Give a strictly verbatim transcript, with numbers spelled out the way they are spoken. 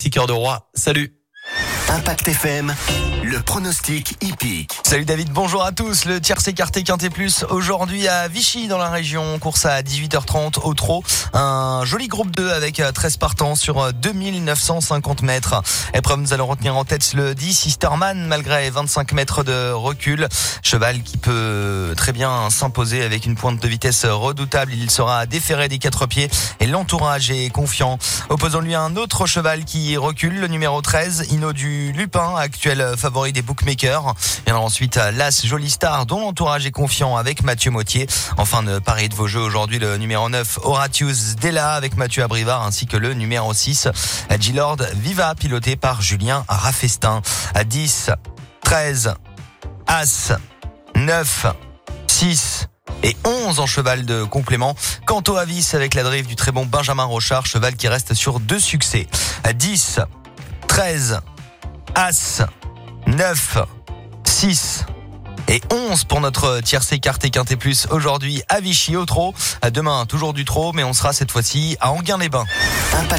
Petit Cœur de Roi. Salut. Impact F M, le pronostic hippique. Salut David, bonjour à tous. Le tiercé écarté Quintet Plus aujourd'hui à Vichy dans la région. Course à dix-huit heures trente au trot. Un joli groupe deux avec treize partants sur deux mille neuf cent cinquante mètres. Épreuve, nous allons retenir en tête le dix Sisterman malgré vingt-cinq mètres de recul. Cheval qui peut très bien s'imposer avec une pointe de vitesse redoutable. Il sera déféré des quatre pieds et l'entourage est confiant. Opposons lui un autre cheval qui recule, le numéro treize, Inno du Lupin, actuel favori des bookmakers. Et alors ensuite l'As Jolie Star dont l'entourage est confiant avec Mathieu Mottier. Enfin de pari de vos jeux aujourd'hui le numéro neuf Horatius Della avec Mathieu Abrivard ainsi que le numéro six G-Lord Viva piloté par Julien Raffestin. À dix, treize, As, neuf, six et onze en cheval de complément. Quant au Avis avec la drive du très bon Benjamin Rochard, cheval qui reste sur deux succès. À dix, treize, As, neuf, six et onze pour notre tiercé écarté Quintet Plus aujourd'hui à Vichy au trot. À demain toujours du trot mais on sera cette fois-ci à Enghien-les-Bains.